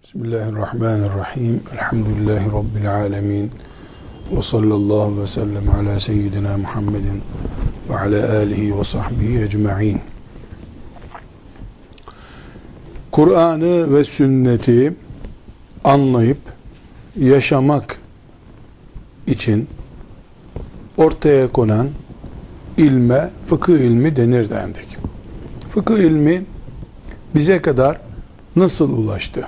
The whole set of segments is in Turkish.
Bismillahirrahmanirrahim. Elhamdülillahi Rabbil alemin. Ve sallallahu ve sellem ala seyyidina Muhammedin ve ala alihi ve sahbihi ecma'in. Kur'an'ı ve sünneti anlayıp yaşamak için ortaya konan ilme fıkıh ilmi denir dendik. Fıkıh ilmi bize kadar nasıl ulaştı?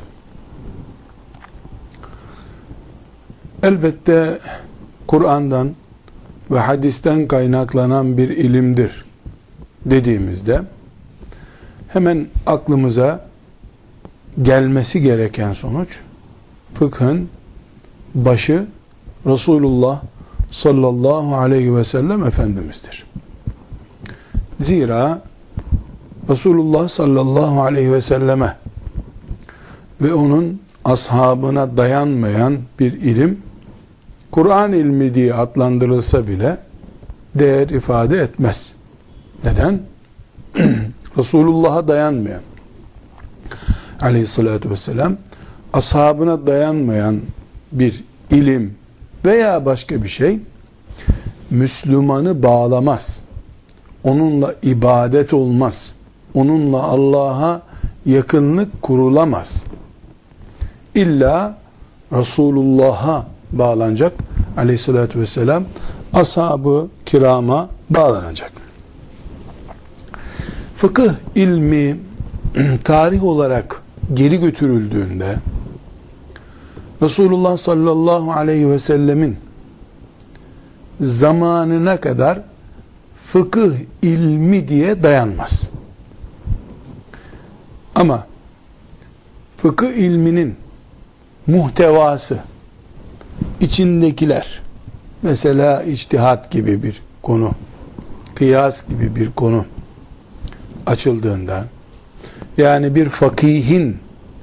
Elbette Kur'an'dan ve hadisten kaynaklanan bir ilimdir dediğimizde hemen aklımıza gelmesi gereken sonuç fıkhın başı Resulullah sallallahu aleyhi ve sellem Efendimiz'dir. Zira Resulullah sallallahu aleyhi ve selleme ve onun ashabına dayanmayan bir ilim Kur'an ilmi diye adlandırılsa bile değer ifade etmez. Neden? Resulullah'a dayanmayan aleyhissalatü vesselam ashabına dayanmayan bir ilim veya başka bir şey Müslümanı bağlamaz. Onunla ibadet olmaz. Onunla Allah'a yakınlık kurulamaz. İlla Resulullah'a bağlanacak aleyhissalatü vesselam, ashab-ı kirama bağlanacak. Fıkıh ilmi tarih olarak geri götürüldüğünde Resulullah sallallahu aleyhi ve sellemin zamanına kadar fıkıh ilmi diye dayanmaz. Ama fıkıh ilminin muhtevası, içindekiler, mesela içtihat gibi bir konu, kıyas gibi bir konu açıldığında, yani bir fakihin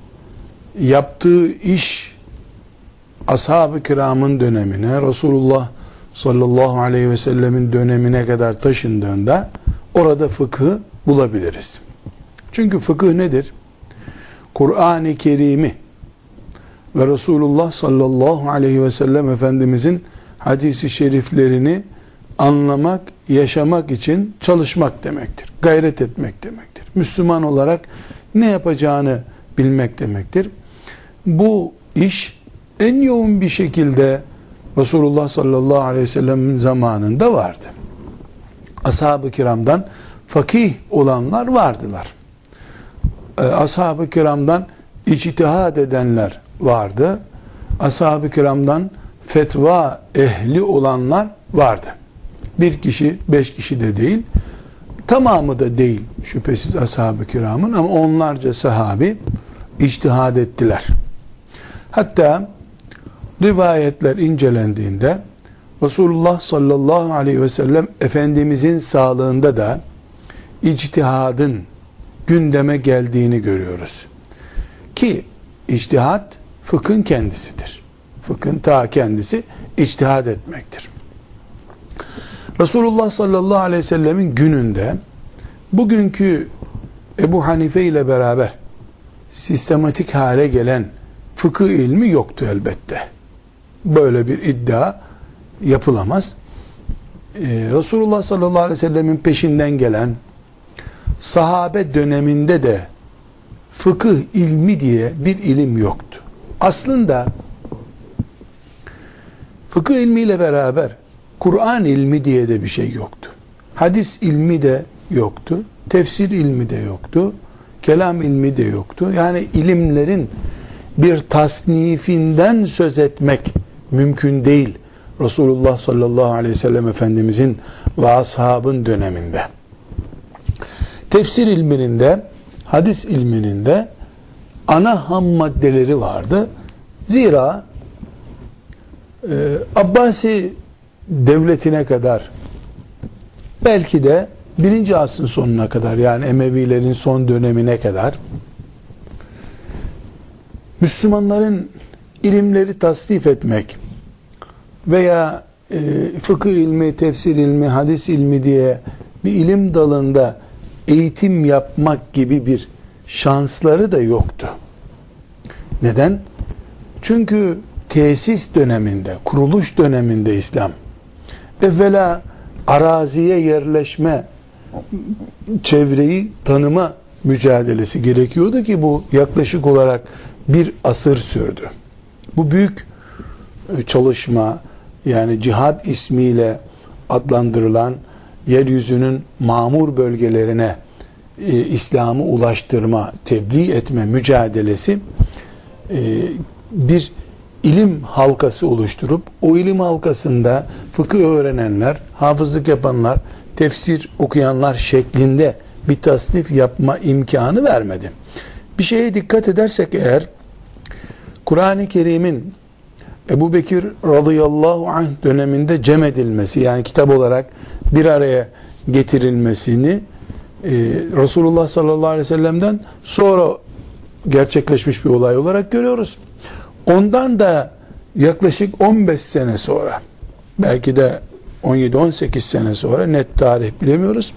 yaptığı iş ashab-ı kiramın dönemine, Resulullah sallallahu aleyhi ve sellemin dönemine kadar taşındığında orada fıkhı bulabiliriz. Çünkü fıkıh nedir? Kur'an-ı Kerim'i ve Resulullah sallallahu aleyhi ve sellem Efendimizin hadisi şeriflerini anlamak, yaşamak için çalışmak demektir. Gayret etmek demektir. Müslüman olarak ne yapacağını bilmek demektir. Bu iş en yoğun bir şekilde Resulullah sallallahu aleyhi ve sellem'in zamanında vardı. Ashab-ı kiramdan fakih olanlar vardılar. Ashab-ı kiramdan içtihad edenler vardı. Ashab-ı kiramdan fetva ehli olanlar vardı. Bir kişi, 5 kişi de değil, tamamı da değil şüphesiz ashab-ı kiramın, ama onlarca sahabi içtihad ettiler. Hatta rivayetler incelendiğinde Resulullah sallallahu aleyhi ve sellem Efendimizin sağlığında da içtihadın gündeme geldiğini görüyoruz. Ki içtihat fıkhın kendisidir. Fıkhın ta kendisi içtihad etmektir. Resulullah sallallahu aleyhi ve sellemin gününde bugünkü Ebu Hanife ile beraber sistematik hale gelen fıkıh ilmi yoktu elbette. Böyle bir iddia yapılamaz. Resulullah sallallahu aleyhi ve sellemin peşinden gelen sahabe döneminde de fıkıh ilmi diye bir ilim yoktu. Aslında fıkıh ilmiyle beraber Kur'an ilmi diye de bir şey yoktu. Hadis ilmi de yoktu. Tefsir ilmi de yoktu. Kelam ilmi de yoktu. Yani ilimlerin bir tasnifinden söz etmek mümkün değil Resulullah sallallahu aleyhi ve sellem Efendimizin ve ashabın döneminde. Tefsir ilminin de hadis ilminin de ana ham maddeleri vardı. Zira Abbasi devletine kadar, belki de 1. asrın sonuna kadar, yani Emevilerin son dönemine kadar Müslümanların ilimleri tasnif etmek veya fıkıh ilmi, tefsir ilmi, hadis ilmi diye bir ilim dalında eğitim yapmak gibi bir şansları da yoktu. Neden? Çünkü tesis döneminde, kuruluş döneminde İslam evvela araziye yerleşme, çevreyi tanıma mücadelesi gerekiyordu ki bu yaklaşık olarak bir asır sürdü. Bu büyük çalışma, yani cihad ismiyle adlandırılan yeryüzünün mamur bölgelerine İslam'ı ulaştırma, tebliğ etme mücadelesi bir ilim halkası oluşturup o ilim halkasında fıkıh öğrenenler, hafızlık yapanlar, tefsir okuyanlar şeklinde bir tasnif yapma imkanı vermedi. Bir şeye dikkat edersek eğer, Kur'an-ı Kerim'in Ebu Bekir radıyallahu anh döneminde cem edilmesi, yani kitap olarak bir araya getirilmesini Resulullah sallallahu aleyhi ve sellem'den sonra gerçekleşmiş bir olay olarak görüyoruz. Ondan da yaklaşık 15 sene sonra, belki de 17-18 sene sonra, net tarih bilemiyoruz,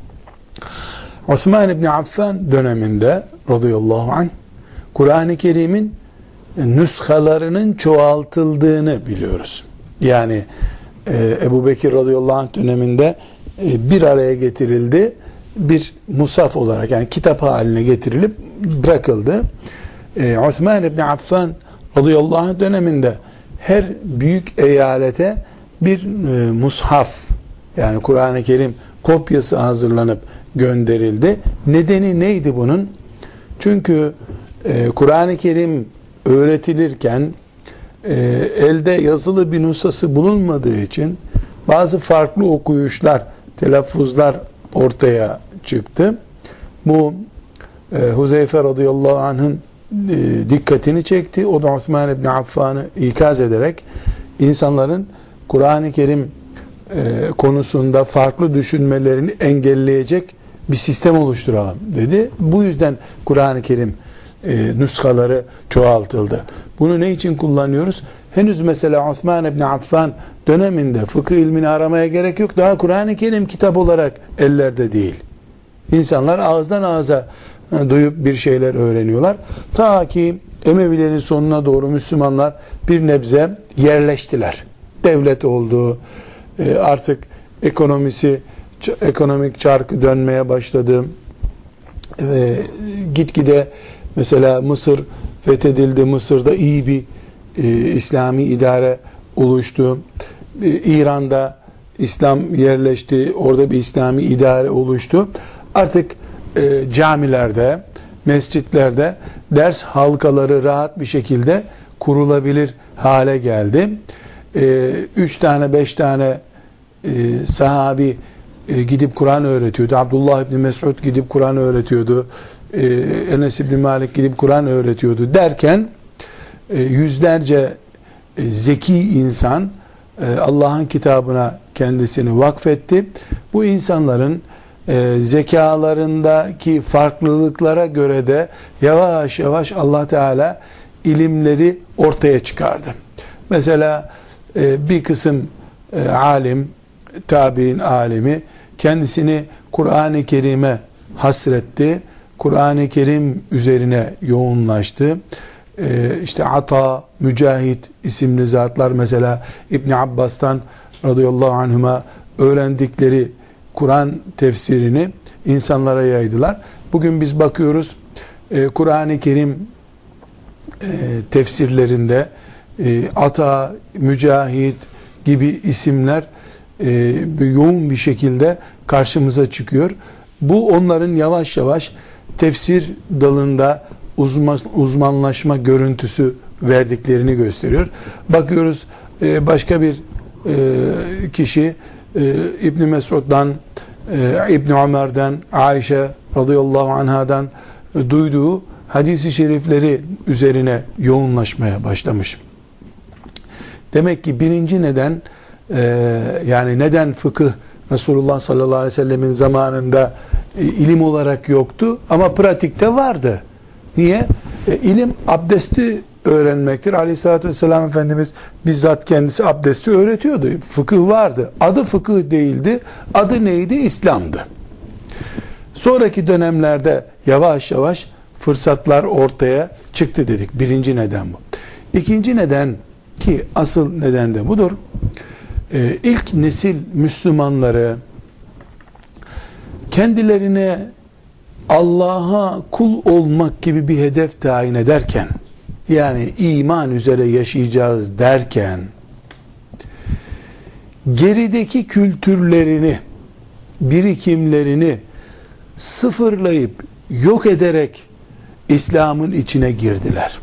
Osman İbni Affan döneminde radıyallahu anh Kur'an-ı Kerim'in nüshalarının çoğaltıldığını biliyoruz. Yani Ebu Bekir radıyallahu anh döneminde bir araya getirildi, bir musaf olarak, yani kitap haline getirilip bırakıldı. Osman İbni Affan radıyallahu anh döneminde her büyük eyalete bir mushaf, yani Kur'an-ı Kerim kopyası hazırlanıp gönderildi. Nedeni neydi bunun? Çünkü Kur'an-ı Kerim öğretilirken elde yazılı bir nüshası bulunmadığı için bazı farklı okuyuşlar, telaffuzlar ortaya çıktı. Bu Huzeyfe radıyallahu anh'ın dikkatini çekti. O da Osman İbni Affan'ı ikaz ederek insanların Kur'an-ı Kerim konusunda farklı düşünmelerini engelleyecek bir sistem oluşturalım dedi. Bu yüzden Kur'an-ı Kerim nüshaları çoğaltıldı. Bunu ne için kullanıyoruz? Henüz mesela Osman İbni Affan döneminde fıkıh ilmini aramaya gerek yok. Daha Kur'an-ı Kerim kitap olarak ellerde değil. İnsanlar ağızdan ağza duyup bir şeyler öğreniyorlar. Ta ki Emevilerin sonuna doğru Müslümanlar bir nebze yerleştiler. Devlet oldu. Artık ekonomik çarkı dönmeye başladı. Gitgide mesela Mısır fethedildi. Mısır'da iyi bir İslami idare oluştu. İran'da İslam yerleşti. Orada bir İslami idare oluştu. Artık camilerde, mescitlerde ders halkaları rahat bir şekilde kurulabilir hale geldi. 3 tane 5 tane sahabi gidip Kur'an öğretiyordu. Abdullah İbni Mesud gidip Kur'an öğretiyordu. Enes İbni Malik gidip Kur'an öğretiyordu derken yüzlerce zeki insan Allah'ın kitabına kendisini vakfetti. Bu insanların zekalarındaki farklılıklara göre de yavaş yavaş Allah Teala ilimleri ortaya çıkardı. Mesela bir kısım alim, tabi'in alimi kendisini Kur'an-ı Kerim'e hasretti. Kur'an-ı Kerim üzerine yoğunlaştı. İşte Ata, Mücahit isimli zatlar mesela İbn Abbas'tan radıyallahu anhuma öğrendikleri Kur'an tefsirini insanlara yaydılar. Bugün biz bakıyoruz Kur'an-ı Kerim tefsirlerinde Ata, Mücahit gibi isimler yoğun bir şekilde karşımıza çıkıyor. Bu onların yavaş yavaş tefsir dalında uzmanlaşma görüntüsü verdiklerini gösteriyor. Bakıyoruz başka bir kişi İbn Mesud'dan, İbn Ömer'den, Ayşe radıyallahu anhadan duyduğu hadis-i şerifleri üzerine yoğunlaşmaya başlamış. Demek ki birinci neden, yani neden fıkıh Resulullah sallallahu aleyhi ve sellemin zamanında ilim olarak yoktu ama pratikte vardı. Niye? İlim abdesti öğrenmektir. Aleyhissalatü vesselam Efendimiz bizzat kendisi abdesti öğretiyordu. Fıkıh vardı. Adı fıkıh değildi. Adı neydi? İslam'dı. Sonraki dönemlerde yavaş yavaş fırsatlar ortaya çıktı dedik. Birinci neden bu. İkinci neden, ki asıl neden de budur. İlk nesil Müslümanları kendilerine Allah'a kul olmak gibi bir hedef tayin ederken, yani iman üzere yaşayacağız derken, gerideki kültürlerini, birikimlerini sıfırlayıp yok ederek İslam'ın içine girdiler.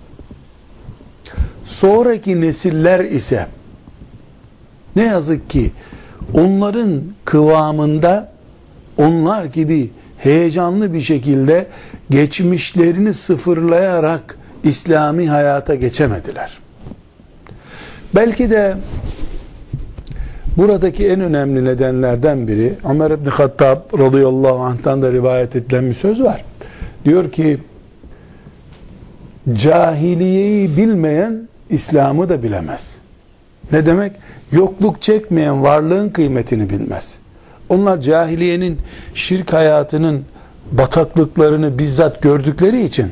Sonraki nesiller ise ne yazık ki onların kıvamında, onlar gibi heyecanlı bir şekilde geçmişlerini sıfırlayarak İslami hayata geçemediler. Belki de buradaki en önemli nedenlerden biri, Ömer İbni Hattab radıyallahu anh'tan da rivayet edilen bir söz var. Diyor ki, cahiliyeyi bilmeyen İslam'ı da bilemez. Ne demek? Yokluk çekmeyen varlığın kıymetini bilmez. Onlar cahiliyenin, şirk hayatının bataklıklarını bizzat gördükleri için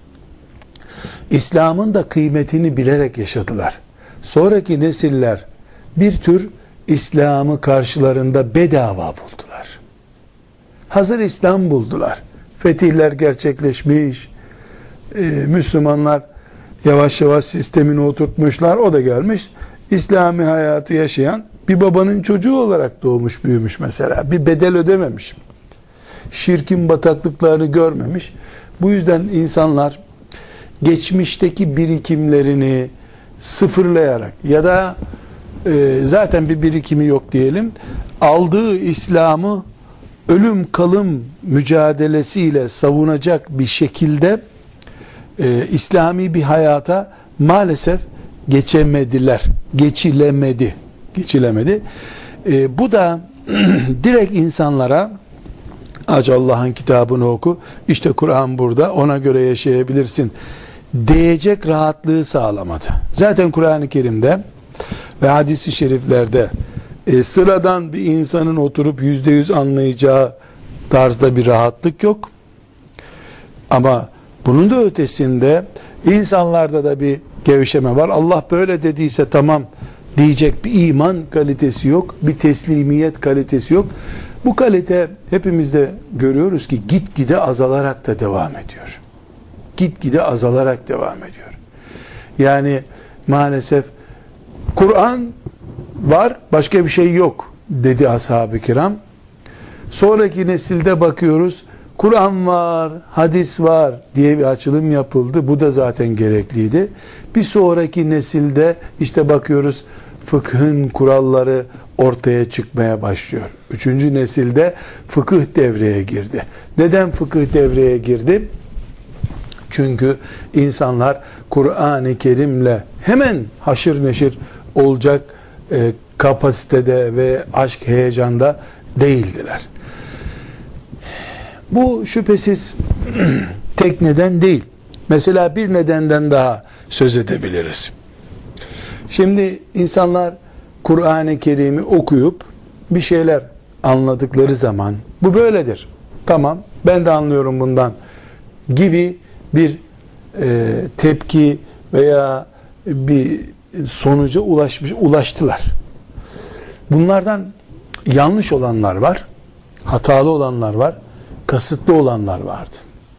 İslam'ın da kıymetini bilerek yaşadılar. Sonraki nesiller bir tür İslam'ı karşılarında bedava buldular. Hazır İslam buldular. Fetihler gerçekleşmiş, Müslümanlar yavaş yavaş sistemini oturtmuşlar, o da gelmiş. İslami hayatı yaşayan bir babanın çocuğu olarak doğmuş büyümüş mesela. Bir bedel ödememiş. Şirkin bataklıklarını görmemiş. Bu yüzden insanlar geçmişteki birikimlerini sıfırlayarak ya da zaten bir birikimi yok diyelim, aldığı İslam'ı ölüm kalım mücadelesiyle savunacak bir şekilde İslami bir hayata maalesef geçemediler. Geçilemedi. Bu da direkt insanlara aç Allah'ın kitabını oku, işte Kur'an burada, ona göre yaşayabilirsin diyecek rahatlığı sağlamadı. Zaten Kur'an-ı Kerim'de ve hadis-i şeriflerde sıradan bir insanın oturup %100 anlayacağı tarzda bir rahatlık yok. Ama bunun da ötesinde insanlarda da bir gevşeme var. Allah böyle dediyse tamam diyecek bir iman kalitesi yok, bir teslimiyet kalitesi yok. Bu kalite hepimizde görüyoruz ki gitgide azalarak da devam ediyor. Gitgide azalarak devam ediyor. Yani maalesef Kur'an var, başka bir şey yok dedi ashab-ı kiram. Sonraki nesilde bakıyoruz, Kur'an var, hadis var diye bir açılım yapıldı. Bu da zaten gerekliydi. Bir sonraki nesilde işte bakıyoruz, fıkhın kuralları ortaya çıkmaya başlıyor. Üçüncü nesilde fıkıh devreye girdi. Neden fıkıh devreye girdi? Çünkü insanlar Kur'an-ı Kerim'le hemen haşır neşir olacak kapasitede ve aşk heyecanda değildiler. Bu şüphesiz tek neden değil. Mesela bir nedenden daha söz edebiliriz. Şimdi insanlar Kur'an-ı Kerim'i okuyup bir şeyler anladıkları zaman bu böyledir, tamam ben de anlıyorum bundan gibi bir tepki veya bir sonuca ulaştılar. Bunlardan yanlış olanlar var, hatalı olanlar var, kasıtlı olanlar vardı.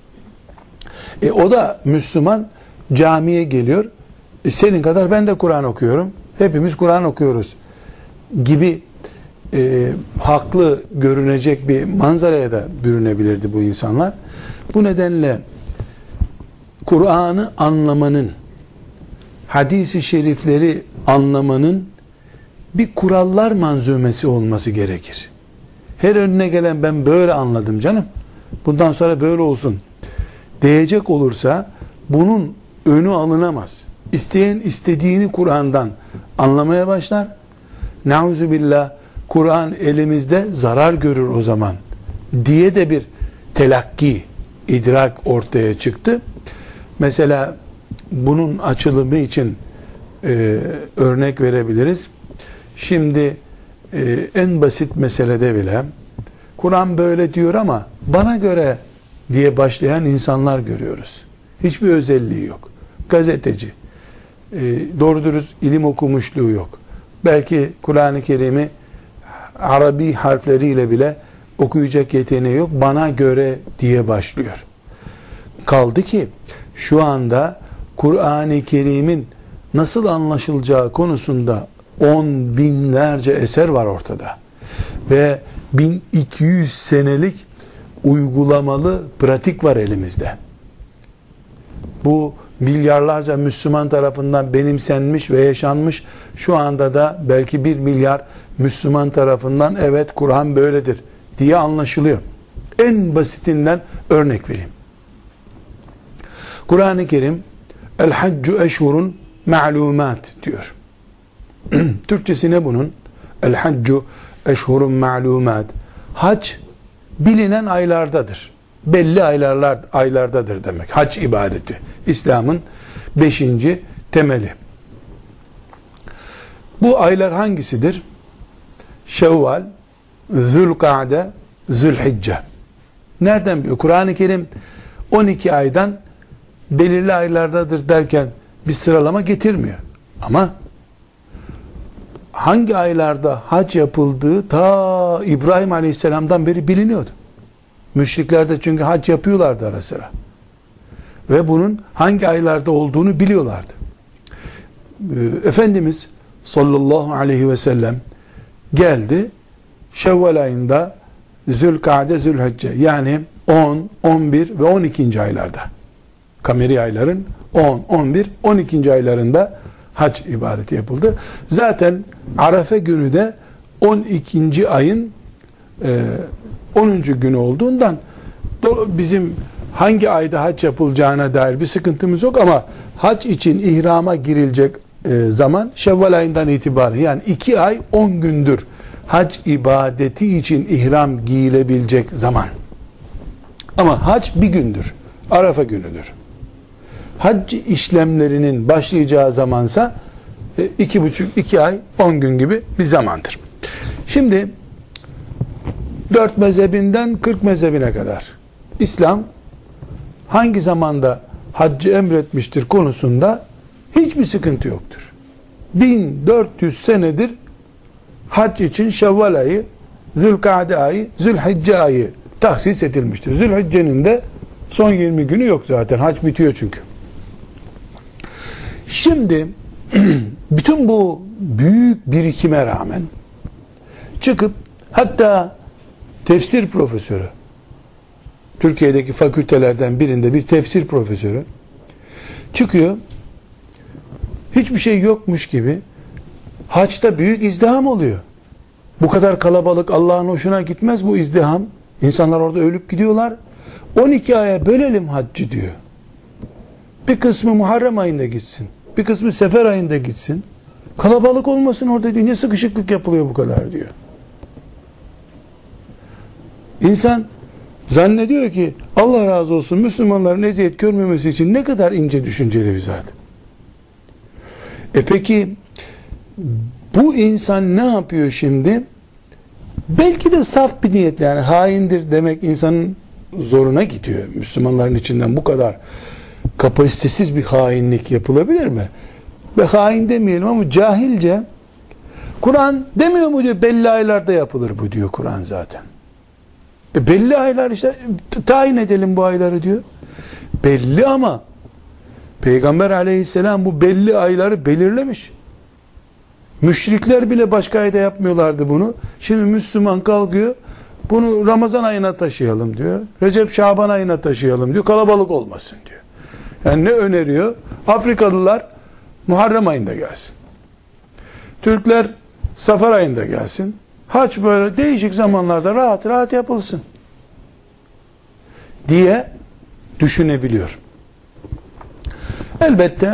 O da Müslüman camiye geliyor, senin kadar ben de Kur'an okuyorum, hepimiz Kur'an okuyoruz gibi haklı görünecek bir manzaraya da bürünebilirdi bu insanlar. Bu nedenle Kur'an'ı anlamanın, hadis-i şerifleri anlamanın bir kurallar manzumesi olması gerekir. Her önüne gelen ben böyle anladım canım, bundan sonra böyle olsun diyecek olursa bunun önü alınamaz. İsteyen istediğini Kur'an'dan anlamaya başlar. Nauzubillah, Kur'an elimizde zarar görür o zaman diye de bir telakki, idrak ortaya çıktı. Mesela bunun açılımı için örnek verebiliriz. Şimdi en basit meselede bile Kur'an böyle diyor ama bana göre diye başlayan insanlar görüyoruz. Hiçbir özelliği yok. Gazeteci. Doğru dürüst ilim okumuşluğu yok. Belki Kur'an-ı Kerim'i Arabi harfleriyle bile okuyacak yeteneği yok. Bana göre diye başlıyor. Kaldı ki şu anda Kur'an-ı Kerim'in nasıl anlaşılacağı konusunda 10 binlerce eser var ortada. Ve 1200 senelik uygulamalı pratik var elimizde. Bu milyarlarca Müslüman tarafından benimsenmiş ve yaşanmış. Şu anda da belki 1 milyar Müslüman tarafından evet Kur'an böyledir diye anlaşılıyor. En basitinden örnek vereyim. Kur'an-ı Kerim El-Haccu eşhurun ma'lumat diyor. Türkçesi ne bunun? El-Haccu eşhurun ma'lumat. Hac bilinen aylardadır. Belli aylardadır demek. Hac ibadeti. İslam'ın 5. temeli. Bu aylar hangisidir? Şevval, Zülkade, Zülhicce. Nereden biliyor? Kur'an-ı Kerim 12 aydan belirli aylardadır derken bir sıralama getirmiyor. Ama hangi aylarda hac yapıldığı ta İbrahim Aleyhisselam'dan beri biliniyordu. Müşrikler de çünkü hac yapıyorlardı ara sıra. Ve bunun hangi aylarda olduğunu biliyorlardı. Efendimiz sallallahu aleyhi ve sellem geldi. Şevval ayında Zülkade, Zülhicce yani 10, 11 ve 12. aylarda. Kameri ayların 10, 11, 12. aylarında hac ibadeti yapıldı. Zaten Arefe günü de 12. ayın 10. günü olduğundan bizim hangi ayda hac yapılacağına dair bir sıkıntımız yok ama hac için ihrama girilecek zaman Şevval ayından itibaren yani 2 ay 10 gündür hac ibadeti için ihram giyilebilecek zaman. Ama hac bir gündür. Arafa günüdür. Hac işlemlerinin başlayacağı zamansa 2,5-2 ay 10 gün gibi bir zamandır. Şimdi 4 mezhebinden 40 mezhebine kadar İslam hangi zamanda haccı emretmiştir konusunda hiçbir sıkıntı yoktur. 1400 senedir hac için Şevval ayı, Zülkade ayı, Zülhicce ayı tahsis edilmiştir. Zülhicce'nin de son 20 günü yok zaten. Hac bitiyor çünkü. Şimdi bütün bu büyük birikime rağmen çıkıp hatta tefsir profesörü, Türkiye'deki fakültelerden birinde bir tefsir profesörü çıkıyor, hiçbir şey yokmuş gibi haçta büyük izdiham oluyor. Bu kadar kalabalık Allah'ın hoşuna gitmez bu izdiham. İnsanlar orada ölüp gidiyorlar. 12 aya bölelim haccı diyor. Bir kısmı Muharrem ayında gitsin. Bir kısmı Sefer ayında gitsin. Kalabalık olmasın orada diyor. Niye sıkışıklık yapılıyor bu kadar diyor. İnsan zannediyor ki Allah razı olsun Müslümanların eziyet görmemesi için ne kadar ince düşünceli bir zat. Peki bu insan ne yapıyor şimdi? Belki de saf bir niyetle yani haindir demek insanın zoruna gidiyor. Müslümanların içinden bu kadar kapasitesiz bir hainlik yapılabilir mi? Ve hain demeyelim ama cahilce Kur'an demiyor mu diyor belli aylarda yapılır bu diyor Kur'an zaten. Belli aylar işte tayin edelim bu ayları diyor. Belli ama Peygamber aleyhisselam bu belli ayları belirlemiş. Müşrikler bile başka ayda yapmıyorlardı bunu. Şimdi Müslüman kalkıyor, bunu Ramazan ayına taşıyalım diyor. Recep Şaban ayına taşıyalım diyor. Kalabalık olmasın diyor. Yani ne öneriyor? Afrikalılar Muharrem ayında gelsin. Türkler Safar ayında gelsin. Hac böyle değişik zamanlarda rahat rahat yapılsın diye düşünebiliyor. Elbette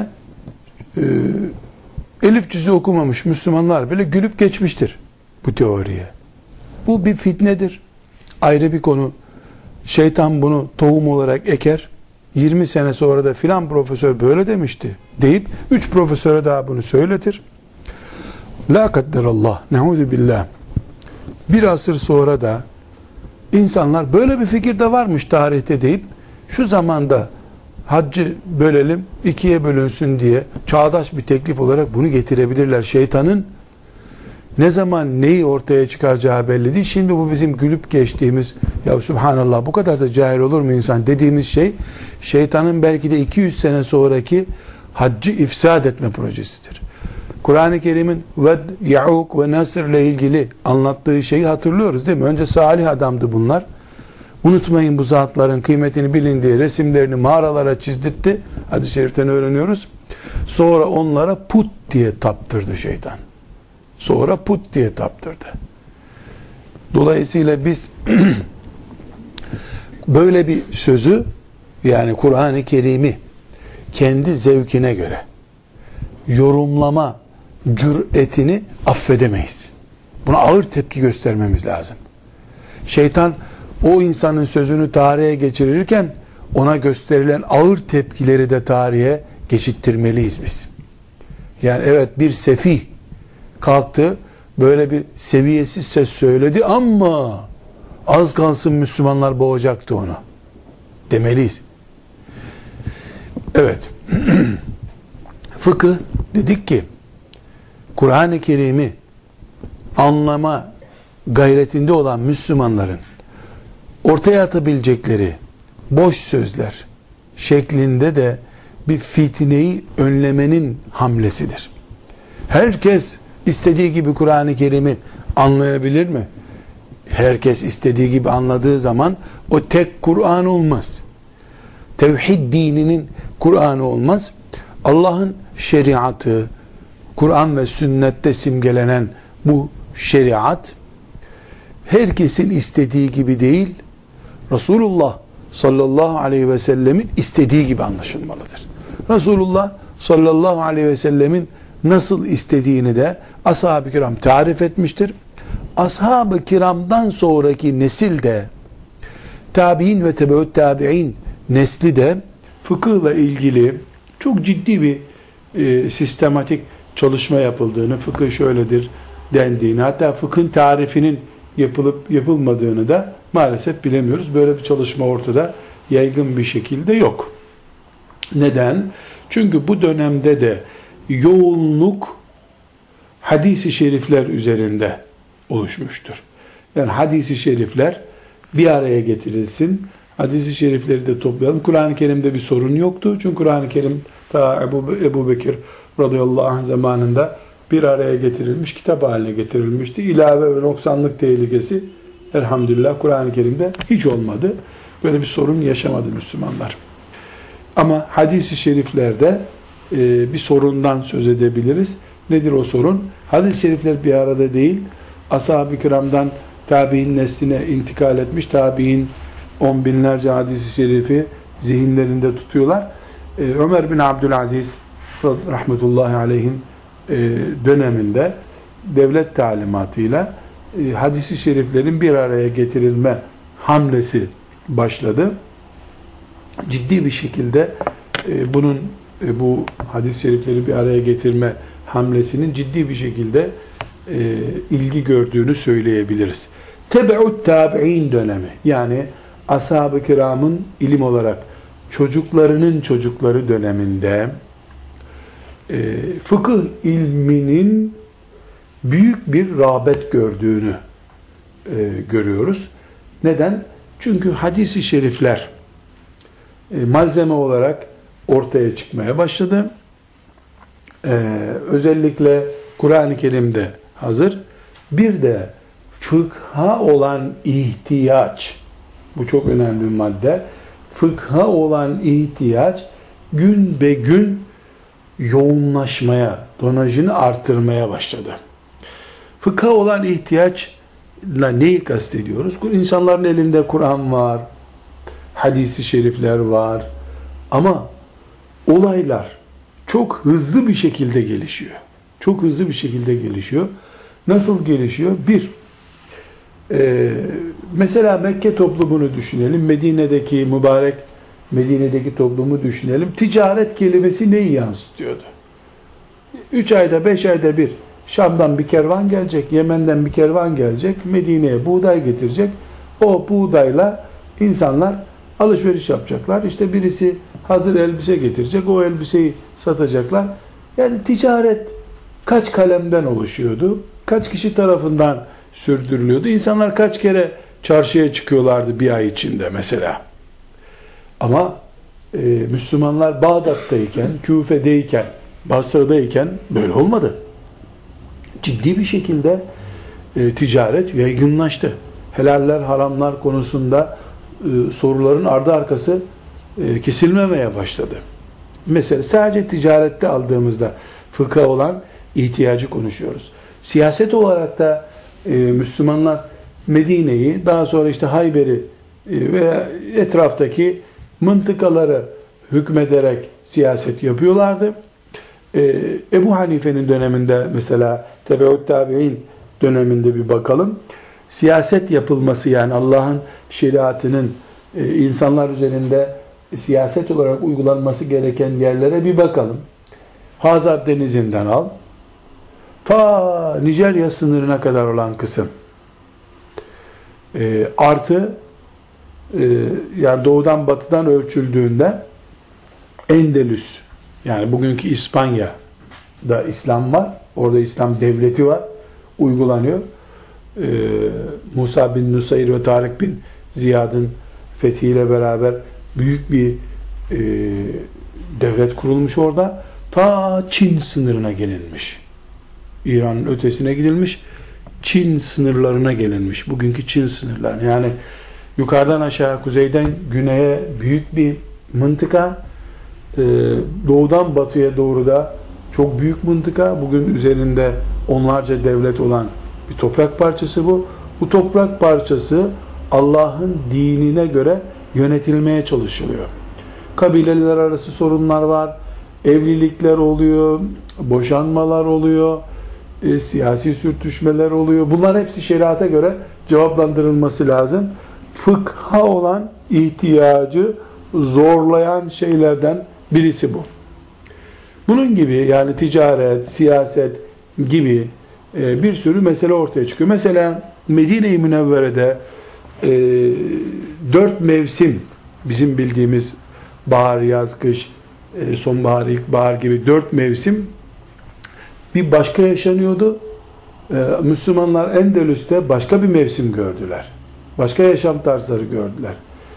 elif cüzü okumamış Müslümanlar bile gülüp geçmiştir bu teoriye. Bu bir fitnedir. Ayrı bir konu. Şeytan bunu tohum olarak eker. 20 sene sonra da filan profesör böyle demişti deyip 3 profesöre daha bunu söyletir. La kadderallah, ne'udü billah. Bir asır sonra da insanlar böyle bir fikir de varmış tarihte deyip şu zamanda haccı bölelim, ikiye bölünsün diye çağdaş bir teklif olarak bunu getirebilirler. Şeytanın ne zaman neyi ortaya çıkaracağı belli değil. Şimdi bu bizim gülüp geçtiğimiz, ya subhanallah bu kadar da cahil olur mu insan dediğimiz şey, şeytanın belki de 200 sene sonraki haccı ifsad etme projesidir. Kur'an-ı Kerim'in Ved, Ya'uk ve Nasr ile ilgili anlattığı şeyi hatırlıyoruz değil mi? Önce salih adamdı bunlar. Unutmayın bu zatların kıymetini bilin diye resimlerini mağaralara çizdirtti. Hadis-i şeriften öğreniyoruz. Sonra onlara put diye taptırdı şeytan. Sonra put diye taptırdı. Dolayısıyla biz böyle bir sözü, yani Kur'an-ı Kerim'i kendi zevkine göre yorumlama cüretini affedemeyiz. Buna ağır tepki göstermemiz lazım. Şeytan o insanın sözünü tarihe geçirirken ona gösterilen ağır tepkileri de tarihe geçittirmeliyiz biz. Yani evet, bir sefih kalktı, böyle bir seviyesiz ses söyledi ama az kalsın Müslümanlar boğacaktı onu demeliyiz. Evet. Fıkıh dedik ki Kur'an-ı Kerim'i anlama gayretinde olan Müslümanların ortaya atabilecekleri boş sözler şeklinde de bir fitneyi önlemenin hamlesidir. Herkes istediği gibi Kur'an-ı Kerim'i anlayabilir mi? Herkes istediği gibi anladığı zaman o tek Kur'an olmaz. Tevhid dininin Kur'an'ı olmaz. Allah'ın şeriatı, Kur'an ve sünnette simgelenen bu şeriat herkesin istediği gibi değil, Resulullah sallallahu aleyhi ve sellemin istediği gibi anlaşılmalıdır. Resulullah sallallahu aleyhi ve sellemin nasıl istediğini de ashab-ı kiram tarif etmiştir. Ashab-ı kiramdan sonraki nesil de, tabi'in ve tebeut tabi'in nesli de fıkıhla ilgili çok ciddi bir sistematik çalışma yapıldığını, fıkıh şöyledir dendiğini, hatta fıkhın tarifinin yapılıp yapılmadığını da maalesef bilemiyoruz. Böyle bir çalışma ortada yaygın bir şekilde yok. Neden? Çünkü bu dönemde de yoğunluk hadis-i şerifler üzerinde oluşmuştur. Yani hadis-i şerifler bir araya getirilsin, hadis-i şerifleri de toplayalım. Kur'an-ı Kerim'de bir sorun yoktu. Çünkü Kur'an-ı Kerim ta Ebu Bekir radıyallahu anh zamanında bir araya getirilmiş, kitap haline getirilmişti. İlave ve noksanlık tehlikesi elhamdülillah Kur'an-ı Kerim'de hiç olmadı. Böyle bir sorun yaşamadı Müslümanlar. Ama hadis-i şeriflerde bir sorundan söz edebiliriz. Nedir o sorun? Hadis-i şerifler bir arada değil. Ashab-ı kiramdan tabi'in nesline intikal etmiş. Tabi'in on binlerce hadis-i şerifi zihinlerinde tutuyorlar. Ömer bin Abdülaziz rahmetullahi aleyhin döneminde devlet talimatıyla hadis-i şeriflerin bir araya getirilme hamlesi başladı. Ciddi bir şekilde bu hadis-i şerifleri bir araya getirme hamlesinin ciddi bir şekilde ilgi gördüğünü söyleyebiliriz. Tebeut tabi'in dönemi, yani ashab-ı kiramın ilim olarak çocuklarının çocukları döneminde fıkıh ilminin büyük bir rağbet gördüğünü görüyoruz. Neden? Çünkü hadis-i şerifler malzeme olarak ortaya çıkmaya başladı. Özellikle Kur'an-ı Kerim'de hazır. Bir de fıkha olan ihtiyaç, bu çok önemli bir madde. Fıkha olan ihtiyaç gün be gün yoğunlaşmaya, donajını artırmaya başladı. Fıkha olan ihtiyaçla neyi kastediyoruz? İnsanların elinde Kur'an var, hadis-i şerifler var ama olaylar çok hızlı bir şekilde gelişiyor. Çok hızlı bir şekilde gelişiyor. Nasıl gelişiyor? Mesela Mekke toplumunu düşünelim. Medine'deki toplumu düşünelim. Ticaret kelimesi neyi yansıtıyordu? 3 ayda 5 ayda bir Şam'dan bir kervan gelecek, Yemen'den bir kervan gelecek, Medine'ye buğday getirecek. O buğdayla insanlar alışveriş yapacaklar. İşte birisi hazır elbise getirecek, o elbiseyi satacaklar. Yani ticaret kaç kalemden oluşuyordu? Kaç kişi tarafından sürdürülüyordu? İnsanlar kaç kere çarşıya çıkıyorlardı bir ay içinde mesela? Ama Müslümanlar Bağdat'tayken, Küfe'deyken, Basra'dayken böyle olmadı. Ciddi bir şekilde ticaret yaygınlaştı. Helaller, haramlar konusunda soruların ardı arkası kesilmemeye başladı. Mesela sadece ticarette aldığımızda fıkha olan ihtiyacı konuşuyoruz. Siyaset olarak da Müslümanlar Medine'yi, daha sonra işte Hayber'i veya etraftaki mıntıkaları hükmederek siyaset yapıyorlardı. Ebu Hanife'nin döneminde mesela Tebeut Tabi'in döneminde bir bakalım. Siyaset yapılması, yani Allah'ın şeriatının insanlar üzerinde siyaset olarak uygulanması gereken yerlere bir bakalım. Hazar Denizi'nden al, ta Nijerya sınırına kadar olan kısım. Artı yani doğudan batıdan ölçüldüğünde Endülüs, yani bugünkü İspanya'da İslam var. Orada İslam devleti var. Uygulanıyor. Musa bin Nusayr ve Tarık bin Ziyad'ın fethiyle beraber büyük bir devlet kurulmuş orada. Ta Çin sınırına gelinmiş. İran'ın ötesine gidilmiş. Çin sınırlarına gelinmiş. Bugünkü Çin sınırlarına. Yani yukarıdan aşağı, kuzeyden güneye büyük bir mıntıka. Doğudan batıya doğru da çok büyük mıntıka. Bugün üzerinde onlarca devlet olan bir toprak parçası bu. Bu toprak parçası Allah'ın dinine göre yönetilmeye çalışılıyor. Kabileler arası sorunlar var. Evlilikler oluyor. Boşanmalar oluyor. Siyasi sürtüşmeler oluyor. Bunlar hepsi şeriata göre cevaplandırılması lazım. Fıkha olan ihtiyacı zorlayan şeylerden birisi bu. Bunun gibi, yani ticaret, siyaset gibi bir sürü mesele ortaya çıkıyor. Mesela Medine-i Münevvere'de 4 mevsim, bizim bildiğimiz bahar, yaz, kış, sonbahar, ilkbahar gibi 4 mevsim bir başka yaşanıyordu. Müslümanlar Endülüs'te başka bir mevsim gördüler. Başka yaşam tarzları gördüler.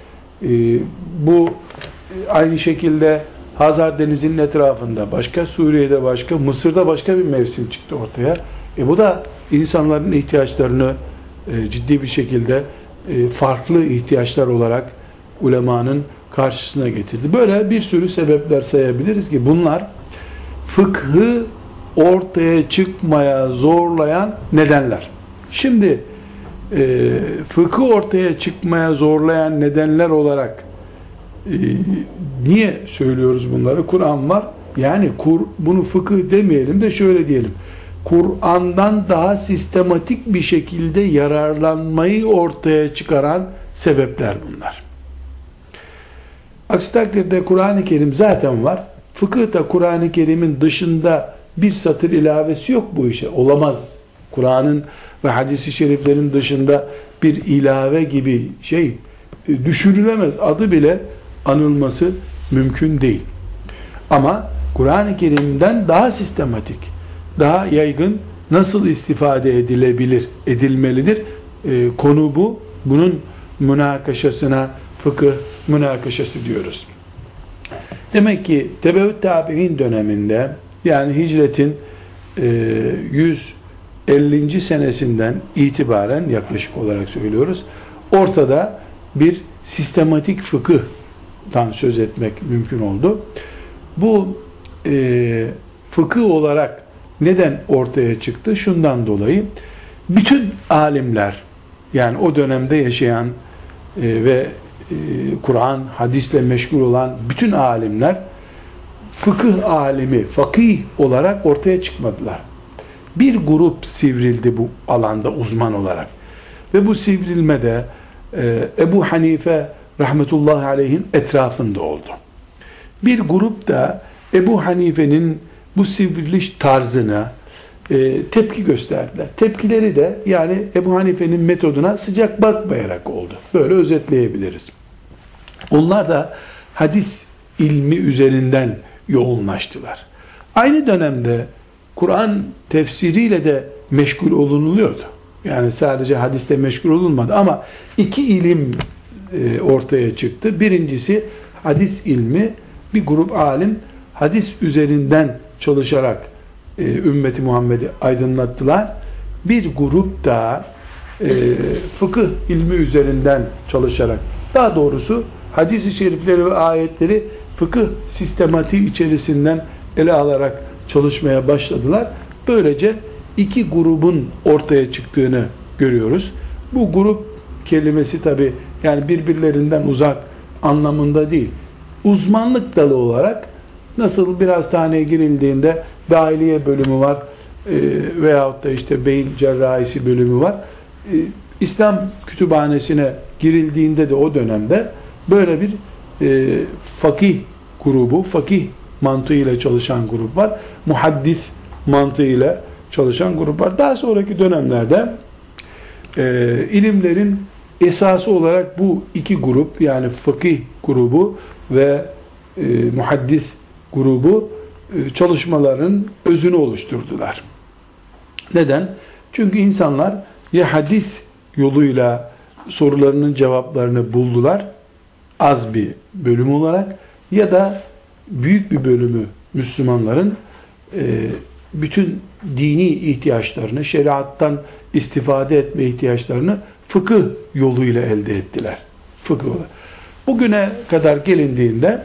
Bu aynı şekilde Hazar Denizi'nin etrafında başka, Suriye'de başka, Mısır'da başka bir mevsim çıktı ortaya. Bu da insanların ihtiyaçlarını ciddi bir şekilde farklı ihtiyaçlar olarak ulemanın karşısına getirdi. Böyle bir sürü sebepler sayabiliriz ki bunlar fıkhı ortaya çıkmaya zorlayan nedenler. Şimdi fıkhı ortaya çıkmaya zorlayan nedenler olarak niye söylüyoruz bunları? Kur'an var. Yani bunu fıkıh demeyelim de şöyle diyelim. Kur'an'dan daha sistematik bir şekilde yararlanmayı ortaya çıkaran sebepler bunlar. Aksi takdirde Kur'an-ı Kerim zaten var. Fıkıhta Kur'an-ı Kerim'in dışında bir satır ilavesi yok bu işe. Olamaz. Kur'an'ın ve hadis-i şeriflerin dışında bir ilave gibi şey düşürülemez. Adı bile anılması mümkün değil. Ama Kur'an-ı Kerim'den daha sistematik, daha yaygın nasıl istifade edilebilir, edilmelidir? Konu bu. Bunun münakaşasına fıkıh münakaşası diyoruz. Demek ki Tebeut Tabi'in döneminde, yani hicretin 150. senesinden itibaren, yaklaşık olarak söylüyoruz, ortada bir sistematik fıkıhtan söz etmek mümkün oldu. Bu fıkıh olarak neden ortaya çıktı? Şundan dolayı, bütün alimler, yani o dönemde yaşayan ve Kur'an, hadisle meşgul olan bütün alimler fıkıh alimi, fakih olarak ortaya çıkmadılar. Bir grup sivrildi bu alanda uzman olarak. Ve bu sivrilmede Ebu Hanife rahmetullahi aleyhin etrafında oldu. Bir grup da Ebu Hanife'nin bu sivriliş tarzına tepki gösterdiler. Tepkileri de yani Ebu Hanife'nin metoduna sıcak bakmayarak oldu. Böyle özetleyebiliriz. Onlar da hadis ilmi üzerinden yoğunlaştılar. Aynı dönemde Kur'an tefsiriyle de meşgul olunuluyordu. Yani sadece hadiste meşgul olunmadı ama iki ilim ortaya çıktı. Birincisi hadis ilmi, bir grup alim hadis üzerinden çalışarak ümmeti Muhammed'i aydınlattılar. Bir grup da fıkıh ilmi üzerinden çalışarak, daha doğrusu hadis-i şerifleri ve ayetleri fıkıh sistematiği içerisinden ele alarak çalışmaya başladılar. Böylece iki grubun ortaya çıktığını görüyoruz. Bu grup kelimesi tabi yani birbirlerinden uzak anlamında değil. Uzmanlık dalı olarak nasıl bir hastaneye girildiğinde dahiliye bölümü var veyahut da işte beyin cerrahisi bölümü var. İslam kütüphanesine girildiğinde de o dönemde böyle bir fakih grubu, fakih mantığıyla çalışan grup var. Muhaddis mantığıyla çalışan grup var. Daha sonraki dönemlerde ilimlerin esası olarak bu iki grup, yani fakih grubu ve muhaddis grubu çalışmaların özünü oluşturdular. Neden? Çünkü insanlar ya hadis yoluyla sorularının cevaplarını buldular, az bir bölüm olarak, ya da büyük bir bölümü Müslümanların bütün dini ihtiyaçlarını, şeriattan istifade etme ihtiyaçlarını fıkıh yoluyla elde ettiler. Fıkıh yolu. Bugüne kadar gelindiğinde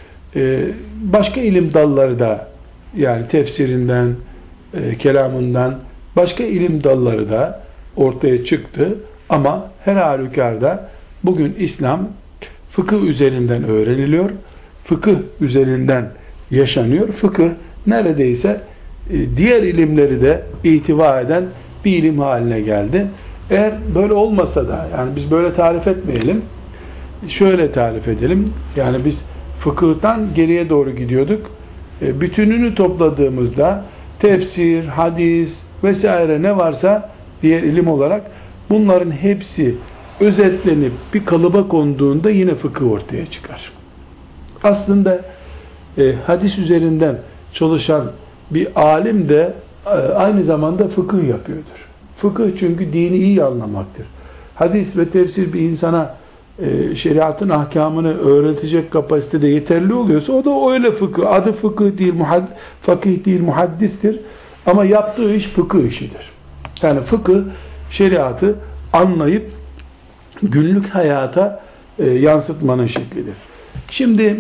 başka ilim dalları da, yani tefsirinden, kelamından başka ilim dalları da ortaya çıktı. Ama her halükarda bugün İslam fıkıh üzerinden öğreniliyor. Fıkıh üzerinden yaşanıyor. Fıkıh neredeyse diğer ilimleri de ihtiva eden bir ilim haline geldi. Eğer böyle olmasa da, yani biz böyle tarif etmeyelim, şöyle tarif edelim. Yani biz fıkıhtan geriye doğru gidiyorduk. Bütününü topladığımızda tefsir, hadis vesaire ne varsa diğer ilim olarak bunların hepsi özetlenip bir kalıba konduğunda yine fıkıh ortaya çıkar. Aslında hadis üzerinden çalışan bir alim de aynı zamanda fıkıh yapıyordur. Fıkıh çünkü dini iyi anlamaktır. Hadis ve tefsir bir insana şeriatın ahkamını öğretecek kapasitede yeterli oluyorsa o da öyle fıkıh. Adı fıkıh değil, fakih değil, muhaddistir. Ama yaptığı iş fıkıh işidir. Yani fıkıh şeriatı anlayıp günlük hayata yansıtmanın şeklidir. Şimdi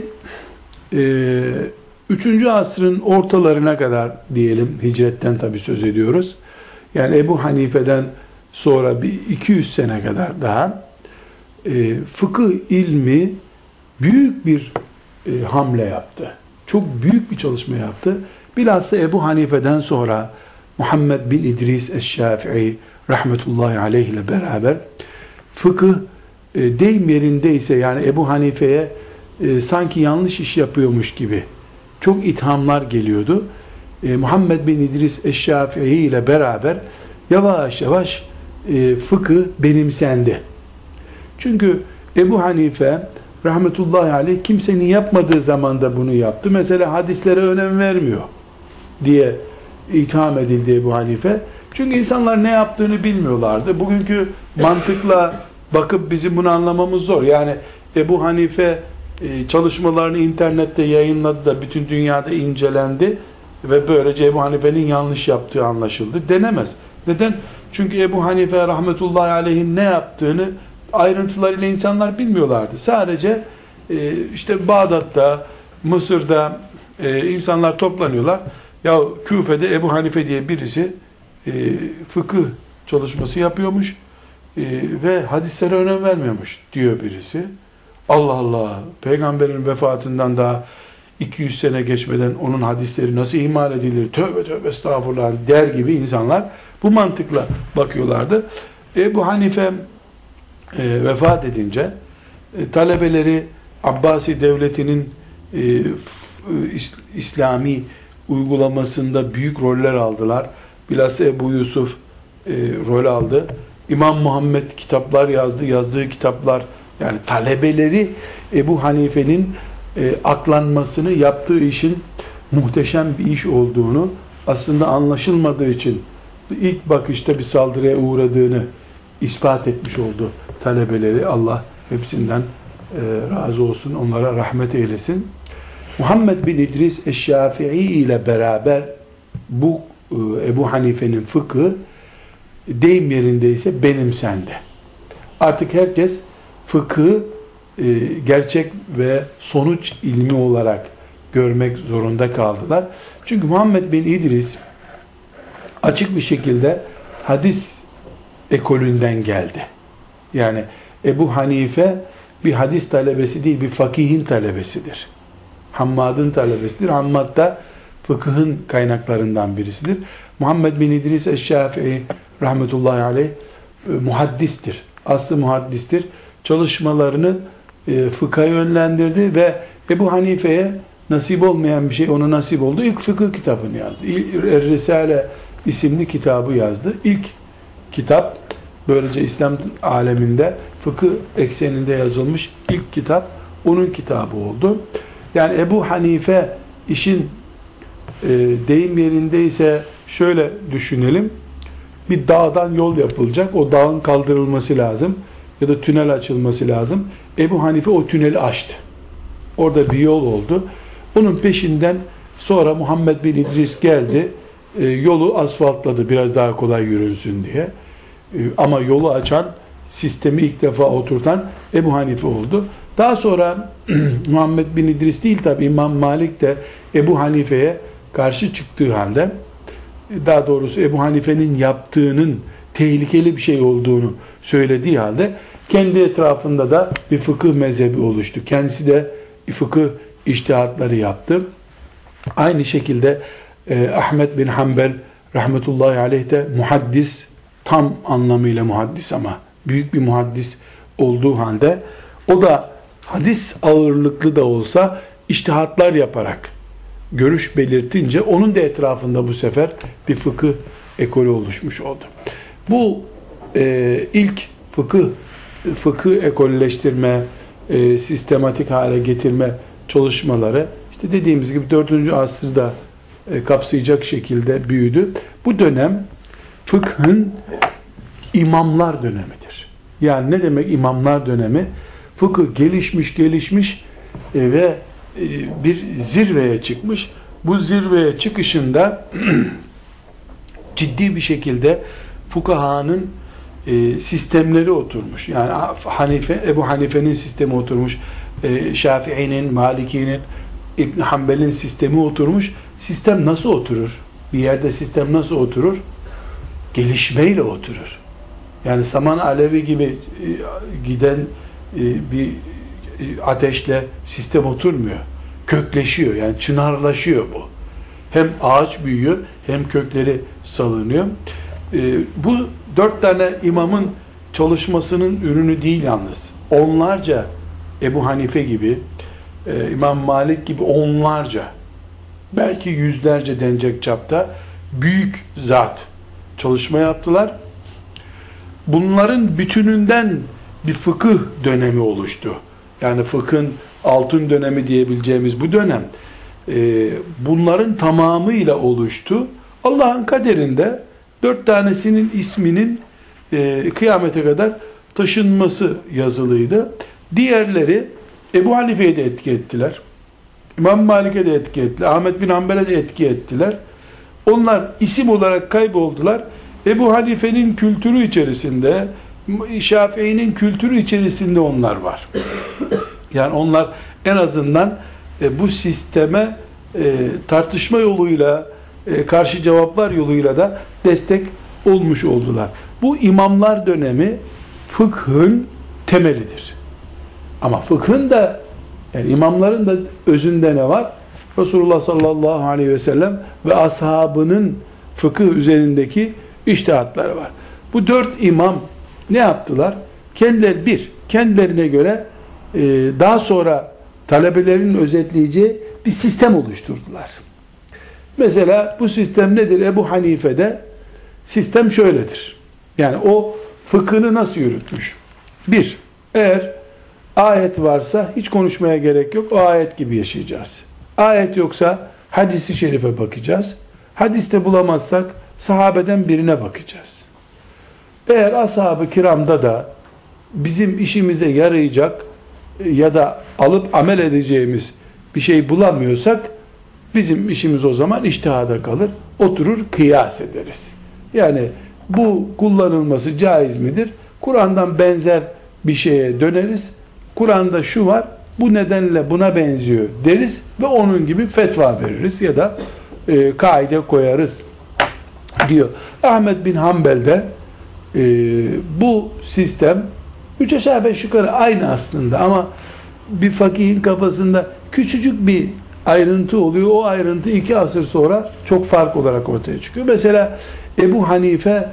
3. asrın ortalarına kadar diyelim, hicretten tabi söz ediyoruz. Yani Ebu Hanife'den sonra bir 200 sene kadar daha fıkıh ilmi büyük bir hamle yaptı. Çok büyük bir çalışma yaptı. Bilhassa Ebu Hanife'den sonra Muhammed bin İdris eş-Şafii rahmetullahi aleyh ile beraber fıkıh deyim yerindeyse, yani Ebu Hanife'ye sanki yanlış iş yapıyormuş gibi çok ithamlar geliyordu. Muhammed bin İdris eş-Şafii ile beraber yavaş yavaş fıkıh benimsendi. Çünkü Ebu Hanife rahmetullahi aleyh kimsenin yapmadığı zamanda bunu yaptı. Mesela hadislere önem vermiyor diye itham edildi Ebu Hanife. Çünkü insanlar ne yaptığını bilmiyorlardı. Bugünkü mantıkla bakıp bizim bunu anlamamız zor. Yani Ebu Hanife çalışmalarını internette yayınladı da bütün dünyada incelendi ve böylece Ebu Hanife'nin yanlış yaptığı anlaşıldı denemez. Neden? Çünkü Ebu Hanife rahmetullahi aleyhin ne yaptığını ayrıntılarıyla insanlar bilmiyorlardı. Sadece işte Bağdat'ta, Mısır'da insanlar toplanıyorlar. Ya Küfe'de Ebu Hanife diye birisi fıkıh çalışması yapıyormuş ve hadislere önem vermiyormuş diyor birisi. Allah Allah, peygamberin vefatından daha 200 sene geçmeden onun hadisleri nasıl ihmal edilir? Tövbe tövbe estağfurullah der gibi insanlar bu mantıkla bakıyorlardı. Ebu Hanife vefat edince talebeleri Abbasi devletinin İslami uygulamasında büyük roller aldılar. Bilhassa Ebu Yusuf rol aldı. İmam Muhammed kitaplar yazdı. Yazdığı kitaplar, yani talebeleri Ebu Hanife'nin aklanmasını, yaptığı işin muhteşem bir iş olduğunu, aslında anlaşılmadığı için ilk bakışta bir saldırıya uğradığını ispat etmiş oldu talebeleri. Allah hepsinden razı olsun, onlara rahmet eylesin. Muhammed bin İdris Eşşafii ile beraber bu Ebu Hanife'nin fıkhı deyim yerindeyse benimsendi. Artık herkes fıkhı gerçek ve sonuç ilmi olarak görmek zorunda kaldılar. Çünkü Muhammed bin İdris açık bir şekilde hadis ekolünden geldi. Yani Ebu Hanife bir hadis talebesi değil, bir fakihin talebesidir. Hammad'ın talebesidir. Hammad da fıkıhın kaynaklarından birisidir. Muhammed bin İdris Eşşafii rahmetullahi aleyh muhaddistir. Aslı muhaddistir. Çalışmalarını fıkha yönlendirdi ve Ebu Hanife'ye nasip olmayan bir şey ona nasip oldu. İlk fıkıh kitabını yazdı. Er-Risale isimli kitabı yazdı. İlk kitap, böylece İslam aleminde fıkıh ekseninde yazılmış ilk kitap onun kitabı oldu. Yani Ebu Hanife işin deyim yerindeyse şöyle düşünelim. Bir dağdan yol yapılacak. O dağın kaldırılması lazım. Ya da tünel açılması lazım. Ebu Hanife o tüneli açtı. Orada bir yol oldu. Onun peşinden sonra Muhammed bin İdris geldi. Yolu asfaltladı biraz daha kolay yürünsün diye. Ama yolu açan, sistemi ilk defa oturtan Ebu Hanife oldu. Daha sonra Muhammed bin İdris değil tabi, İmam Malik de Ebu Hanife'ye karşı çıktığı halde, daha doğrusu Ebu Hanife'nin yaptığının tehlikeli bir şey olduğunu söylediği halde kendi etrafında da bir fıkıh mezhebi oluştu. Kendisi de fıkıh içtihatları yaptı. Aynı şekilde Ahmed bin Hanbel rahmetullahi aleyh de muhaddis, tam anlamıyla muhaddis ama büyük bir muhaddis olduğu halde o da hadis ağırlıklı da olsa içtihatlar yaparak görüş belirtince onun da etrafında bu sefer bir fıkıh ekolü oluşmuş oldu. Bu ilk fıkıh ekolleştirme, sistematik hale getirme çalışmaları işte dediğimiz gibi 4. asırda kapsayacak şekilde büyüdü. Bu dönem fıkhın imamlar dönemidir. Yani ne demek imamlar dönemi? Fıkıh gelişmiş ve bir zirveye çıkmış. Bu zirveye çıkışında ciddi bir şekilde fukahanın sistemleri oturmuş. Yani Ebu Hanife'nin sistemi oturmuş. Şafii'nin, Maliki'nin, İbn Hanbel'in sistemi oturmuş. Sistem nasıl oturur? Bir yerde sistem nasıl oturur? Gelişmeyle oturur. Yani saman alevi gibi giden bir ateşle sistem oturmuyor. Kökleşiyor. Yani çınarlaşıyor bu. Hem ağaç büyüyor hem kökleri salınıyor. Bu 4 tane imamın çalışmasının ürünü değil yalnız. Onlarca Ebu Hanife gibi, İmam Malik gibi onlarca, belki yüzlerce denecek çapta büyük zat çalışma yaptılar. Bunların bütününden bir fıkıh dönemi oluştu. Yani fıkhın altın dönemi diyebileceğimiz bu dönem bunların tamamıyla oluştu. Allah'ın kaderinde 4 tanesinin isminin kıyamete kadar taşınması yazılıydı. Diğerleri Ebu Hanife'ye de etki ettiler. İmam Malik'e de etki ettiler. Ahmed bin Hanbel'e de etki ettiler. Onlar isim olarak kayboldular. Ebu Hanife'nin kültürü içerisinde, Şafii'nin kültürü içerisinde onlar var. Yani onlar en azından bu sisteme tartışma yoluyla, karşı cevaplar yoluyla da destek olmuş oldular. Bu imamlar dönemi fıkhın temelidir. Ama fıkhın da, yani imamların da özünde ne var? Resulullah sallallahu aleyhi ve sellem ve ashabının fıkıh üzerindeki içtihatları var. Bu 4 imam ne yaptılar? Kendilerine göre daha sonra talebelerin özetleyeceği bir sistem oluşturdular. Mesela bu sistem nedir? Ebu Hanife'de sistem şöyledir. Yani o fıkhını nasıl yürütmüş? Eğer Ayet varsa hiç konuşmaya gerek yok. O ayet gibi yaşayacağız. Ayet yoksa hadisi şerife bakacağız. Hadiste bulamazsak sahabeden birine bakacağız. Eğer ashab-ı kiramda da bizim işimize yarayacak ya da alıp amel edeceğimiz bir şey bulamıyorsak bizim işimiz o zaman içtihada kalır. Oturur kıyas ederiz. Yani bu kullanılması caiz midir? Kur'an'dan benzer bir şeye döneriz. Kur'an'da şu var, bu nedenle buna benziyor deriz ve onun gibi fetva veririz ya da kaide koyarız diyor. Ahmed bin Hanbel'de bu sistem 3 aşağı 5 yukarı aynı aslında ama bir fakihin kafasında küçücük bir ayrıntı oluyor. O ayrıntı 2 asır sonra çok fark olarak ortaya çıkıyor. Mesela Ebu Hanife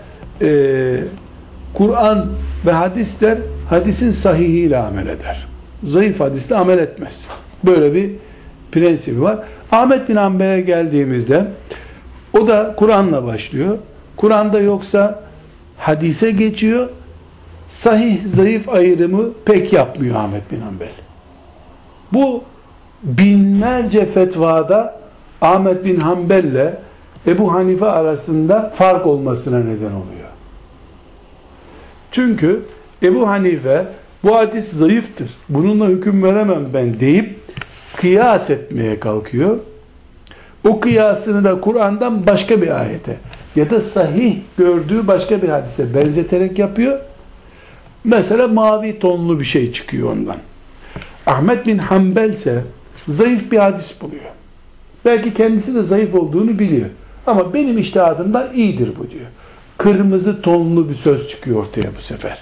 Kur'an ve hadisler hadisin sahihiyle amel eder. Zayıf hadisle amel etmez. Böyle bir prensibi var. Ahmet bin Hanbel'e geldiğimizde o da Kur'an'la başlıyor. Kur'an'da yoksa hadise geçiyor. Sahih zayıf ayrımı pek yapmıyor Ahmet bin Hanbel. Bu binlerce fetvada Ahmet bin Hanbel ile Ebu Hanife arasında fark olmasına neden oluyor. Çünkü Ebu Hanife bu hadis zayıftır, bununla hüküm veremem ben deyip kıyas etmeye kalkıyor. O kıyasını da Kur'an'dan başka bir ayete ya da sahih gördüğü başka bir hadise benzeterek yapıyor. Mesela mavi tonlu bir şey çıkıyor ondan. Ahmet bin Hanbel ise zayıf bir hadis buluyor. Belki kendisi de zayıf olduğunu biliyor. Ama benim içtihadımdan iyidir bu diyor. Kırmızı tonlu bir söz çıkıyor ortaya bu sefer.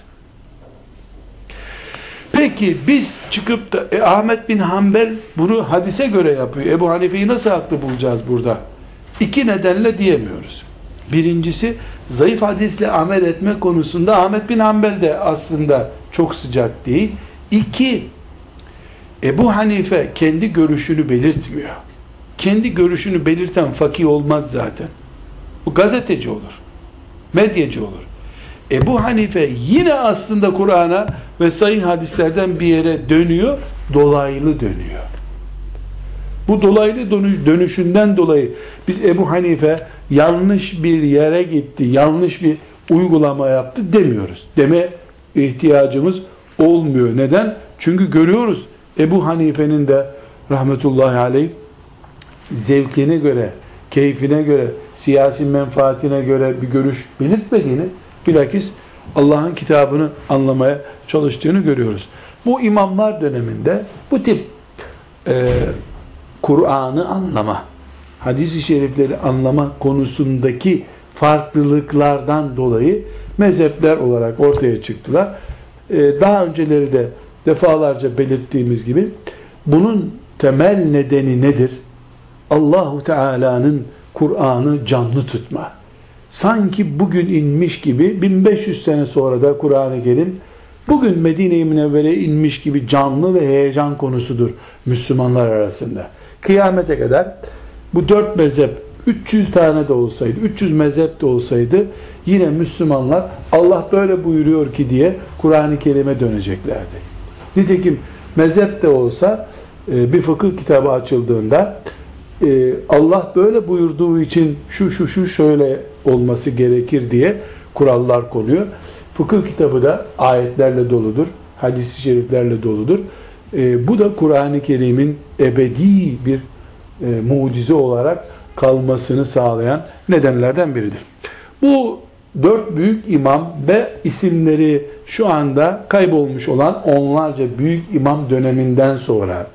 Peki biz çıkıp da Ahmet bin Hanbel bunu hadise göre yapıyor. Ebu Hanife'yi nasıl haklı bulacağız burada? 2 nedenle diyemiyoruz. Birincisi zayıf hadisle amel etme konusunda Ahmet bin Hanbel de aslında çok sıcak değil. 2, Ebu Hanife kendi görüşünü belirtmiyor. Kendi görüşünü belirten fakih olmaz zaten. Bu gazeteci olur. Medyacı olur. Ebu Hanife yine aslında Kur'an'a ve sahih hadislerden bir yere dönüyor, dolaylı dönüyor. Bu dolaylı dönüşünden dolayı biz Ebu Hanife yanlış bir yere gitti, yanlış bir uygulama yaptı demiyoruz. Deme ihtiyacımız olmuyor. Neden? Çünkü görüyoruz Ebu Hanife'nin de rahmetullahi aleyh zevkine göre, keyfine göre, siyasi menfaatine göre bir görüş belirtmediğini, bilakis Allah'ın kitabını anlamaya çalıştığını görüyoruz. Bu imamlar döneminde bu tip Kur'an'ı anlama, hadis-i şerifleri anlama konusundaki farklılıklardan dolayı mezhepler olarak ortaya çıktılar. Daha önceleri de defalarca belirttiğimiz gibi bunun temel nedeni nedir? Allahu Teala'nın Kur'an'ı canlı tutma. Sanki bugün inmiş gibi 1500 sene sonra da Kur'an-ı Kerim bugün Medine-i Münevvere'ye inmiş gibi canlı ve heyecan konusudur Müslümanlar arasında. Kıyamete kadar bu 4 mezhep 300 tane de olsaydı, 300 mezhep de olsaydı yine Müslümanlar Allah böyle buyuruyor ki diye Kur'an-ı Kerim'e döneceklerdi. Nitekim mezhep de olsa bir fıkıh kitabı açıldığında Allah böyle buyurduğu için şu şöyle olması gerekir diye kurallar konuyor. Fıkıh kitabı da ayetlerle doludur, hadis-i şeriflerle doludur. Bu da Kur'an-ı Kerim'in ebedi bir mucize olarak kalmasını sağlayan nedenlerden biridir. Bu 4 büyük imam ve isimleri şu anda kaybolmuş olan onlarca büyük imam döneminden sonra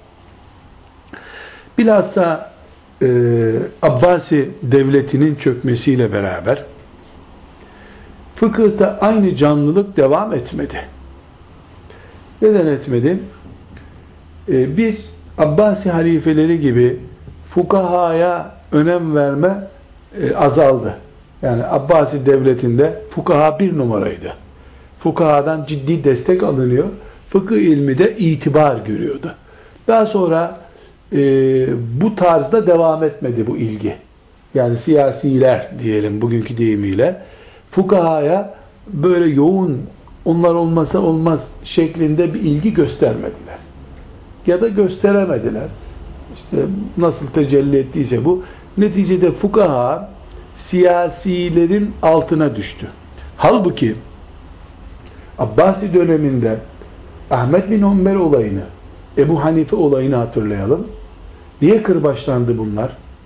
bilhassa Abbasi devletinin çökmesiyle beraber fıkıhta aynı canlılık devam etmedi. Neden etmedi? Bir, Abbasi halifeleri gibi fukahaya önem verme azaldı. Yani Abbasi devletinde fukaha 1 numaraydı. Fukahadan ciddi destek alınıyor. Fıkıh ilmi de itibar görüyordu. Daha sonra bu tarzda devam etmedi bu ilgi. Yani siyasiler diyelim bugünkü deyimiyle fukahaya böyle yoğun onlar olmasa olmaz şeklinde bir ilgi göstermediler. Ya da gösteremediler. İşte nasıl tecelli ettiyse bu. Neticede fukaha siyasilerin altına düştü. Halbuki Abbasi döneminde Ahmet bin Hanbel olayını, Ebu Hanife olayını hatırlayalım. Niye kırbaçlandı bunlar?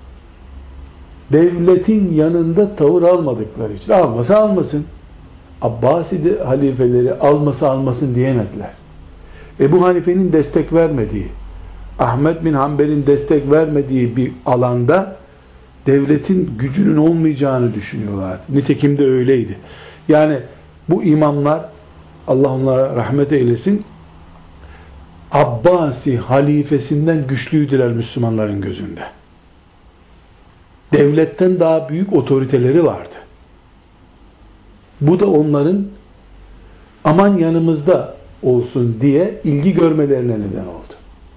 Devletin yanında tavır almadıkları için. Almasa almasın. Abbasi halifeleri almasa almasın diyemediler. Ebu Hanife'nin destek vermediği, Ahmet bin Hanbel'in destek vermediği bir alanda devletin gücünün olmayacağını düşünüyorlar. Nitekim de öyleydi. Yani bu imamlar, Allah onlara rahmet eylesin, Abbasi halifesinden güçlüydüler Müslümanların gözünde. Devletten daha büyük otoriteleri vardı. Bu da onların aman yanımızda olsun diye ilgi görmelerine neden oldu.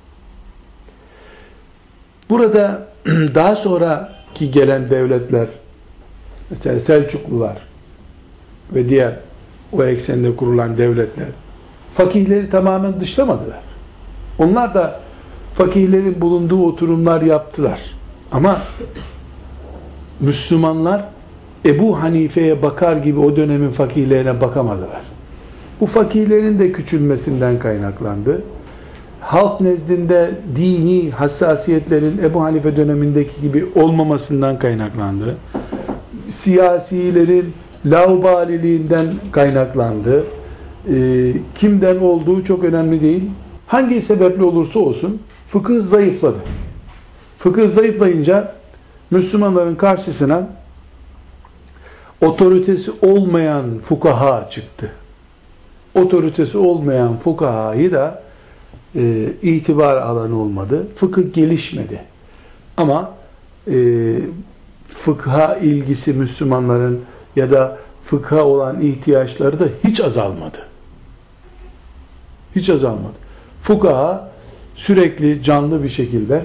Burada daha sonraki gelen devletler, mesela Selçuklular ve diğer o eksende kurulan devletler, fakihleri tamamen dışlamadılar. Onlar da fakihlerin bulunduğu oturumlar yaptılar. Ama Müslümanlar Ebu Hanife'ye bakar gibi o dönemin fakihlerine bakamadılar. Bu fakihlerin de küçülmesinden kaynaklandı. Halk nezdinde dini hassasiyetlerin Ebu Hanife dönemindeki gibi olmamasından kaynaklandı. Siyasilerin laubaliliğinden kaynaklandı. Kimden olduğu çok önemli değil. Hangi sebeple olursa olsun fıkıh zayıfladı. Fıkıh zayıflayınca Müslümanların karşısına otoritesi olmayan fukaha çıktı. Otoritesi olmayan fukahayı da itibar alanı olmadı. Fıkıh gelişmedi. Ama fıkha ilgisi Müslümanların ya da fıkha olan ihtiyaçları da hiç azalmadı. Hiç azalmadı. Fukaha sürekli canlı bir şekilde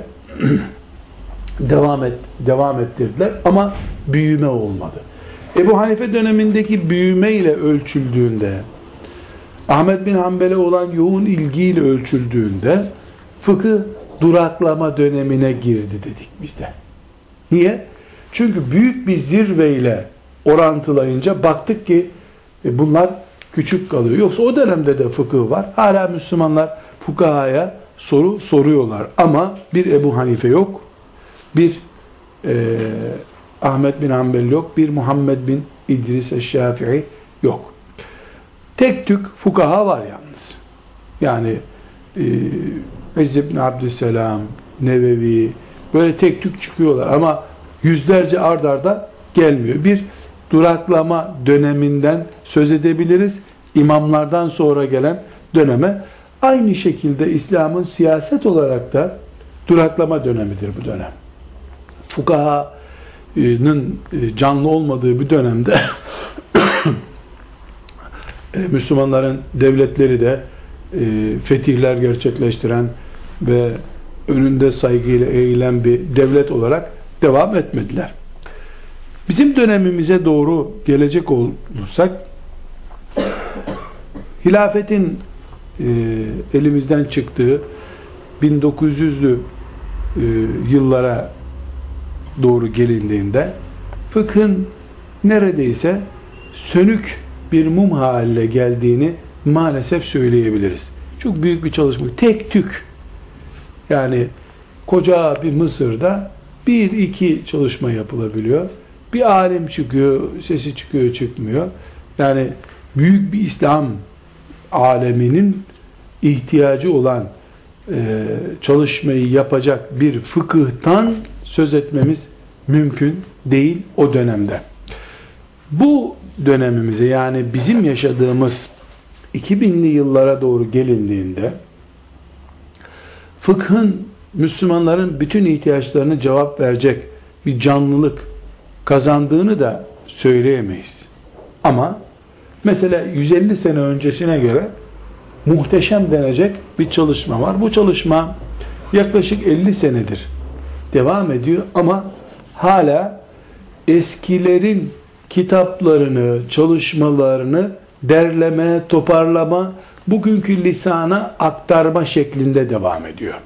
devam ettirdiler ama büyüme olmadı. Ebu Hanife dönemindeki büyüme ile ölçüldüğünde, Ahmet bin Hanbel'e olan yoğun ilgiyle ölçüldüğünde fıkıh duraklama dönemine girdi dedik biz de. Niye? Çünkü büyük bir zirveyle orantılayınca baktık ki bunlar küçük kalıyor. Yoksa o dönemde de fıkıh var. Hala Müslümanlar fukahaya soru soruyorlar. Ama bir Ebu Hanife yok, bir Ahmet bin Hanbel yok, bir Muhammed bin İdris eş-Şafii yok. Tek tük fukaha var yalnız. Yani İzz ibn Abdüsselam, Nevevi, böyle tek tük çıkıyorlar ama yüzlerce ard arda gelmiyor. Bir duraklama döneminden söz edebiliriz. İmamlardan sonra gelen döneme. Aynı şekilde İslam'ın siyaset olarak da duraklama dönemidir bu dönem. Fukahanın canlı olmadığı bir dönemde Müslümanların devletleri de fetihler gerçekleştiren ve önünde saygıyla eğilen bir devlet olarak devam etmediler. Bizim dönemimize doğru gelecek olursak, hilafetin elimizden çıktığı 1900'lü yıllara doğru gelindiğinde fıkhın neredeyse sönük bir mum haline geldiğini maalesef söyleyebiliriz. Çok büyük bir çalışma. Tek tük. Yani koca bir Mısır'da bir iki çalışma yapılabiliyor. Bir alim çıkıyor, sesi çıkıyor, çıkmıyor. Yani büyük bir İslam aleminin ihtiyacı olan çalışmayı yapacak bir fıkıhtan söz etmemiz mümkün değil o dönemde. Bu dönemimize, yani bizim yaşadığımız 2000'li yıllara doğru gelindiğinde fıkhın Müslümanların bütün ihtiyaçlarına cevap verecek bir canlılık kazandığını da söyleyemeyiz. Ama mesela 150 sene öncesine göre muhteşem denecek bir çalışma var. Bu çalışma yaklaşık 50 senedir devam ediyor ama hala eskilerin kitaplarını, çalışmalarını derleme, toparlama, bugünkü lisana aktarma şeklinde devam ediyor.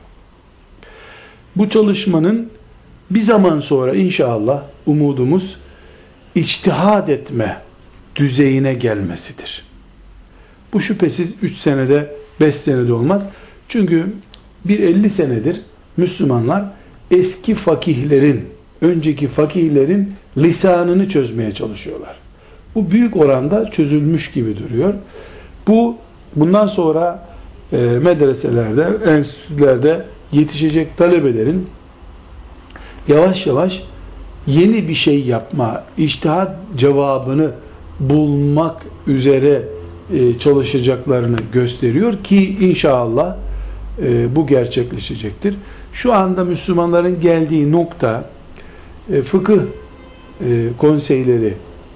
Bu çalışmanın bir zaman sonra inşallah umudumuz içtihad etme düzeyine gelmesidir. Bu şüphesiz 3 senede 5 senede olmaz. Çünkü bir 50 senedir Müslümanlar eski fakihlerin, önceki fakihlerin lisanını çözmeye çalışıyorlar. Bu büyük oranda çözülmüş gibi duruyor. Bundan sonra medreselerde, enstitülerde yetişecek talebelerin yavaş yavaş yeni bir şey yapma, içtihat cevabını bulmak üzere çalışacaklarını gösteriyor ki inşallah bu gerçekleşecektir. Şu anda Müslümanların geldiği nokta fıkıh konseyleri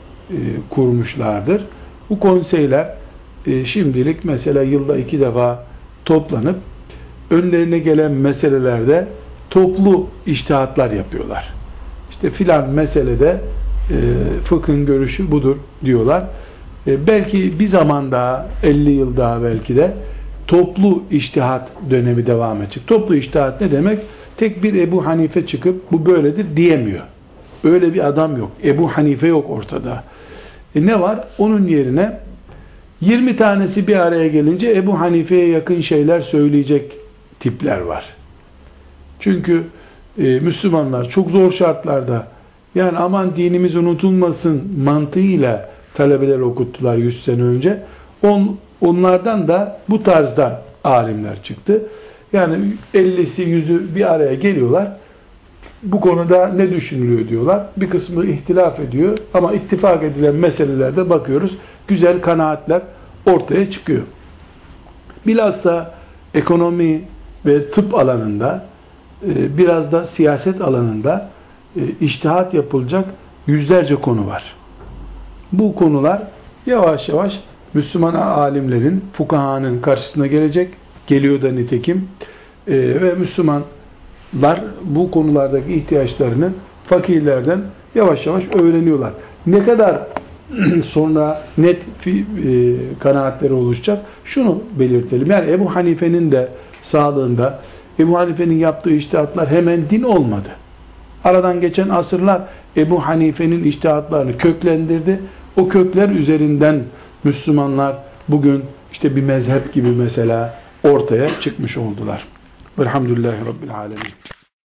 kurmuşlardır. Bu konseyler şimdilik mesela yılda 2 defa toplanıp önlerine gelen meselelerde toplu içtihatlar yapıyorlar. İşte filan meselede fıkhın görüşü budur diyorlar. Belki bir zaman daha 50 yıl daha belki de toplu içtihat dönemi devam edecek. Toplu içtihat ne demek? Tek bir Ebu Hanife çıkıp bu böyledir diyemiyor. Öyle bir adam yok. Ebu Hanife yok ortada. Ne var? Onun yerine 20 tanesi bir araya gelince Ebu Hanife'ye yakın şeyler söyleyecek tipler var. Çünkü Müslümanlar çok zor şartlarda yani aman dinimiz unutulmasın mantığıyla talebeler okuttular 100 sene önce. Onlardan da bu tarzda alimler çıktı. Yani 50'si 100'ü bir araya geliyorlar. Bu konuda ne düşünülüyor diyorlar. Bir kısmı ihtilaf ediyor ama ittifak edilen meselelerde bakıyoruz. Güzel kanaatler ortaya çıkıyor. Bilhassa ekonomi ve tıp alanında biraz da siyaset alanında içtihat yapılacak yüzlerce konu var. Bu konular yavaş yavaş Müslüman alimlerin, fukahanın karşısına gelecek. Geliyor da nitekim. Ve Müslümanlar bu konulardaki ihtiyaçlarını fakirlerden yavaş yavaş öğreniyorlar. Ne kadar sonra net kanaatleri oluşacak? Şunu belirtelim. Yani Ebu Hanife'nin de sağlığında Ebu Hanife'nin yaptığı içtihatlar hemen din olmadı. Aradan geçen asırlar Ebu Hanife'nin içtihatlarını köklendirdi. O kökler üzerinden Müslümanlar bugün işte bir mezhep gibi mesela ortaya çıkmış oldular. Velhamdülillahi Rabbil Alemin.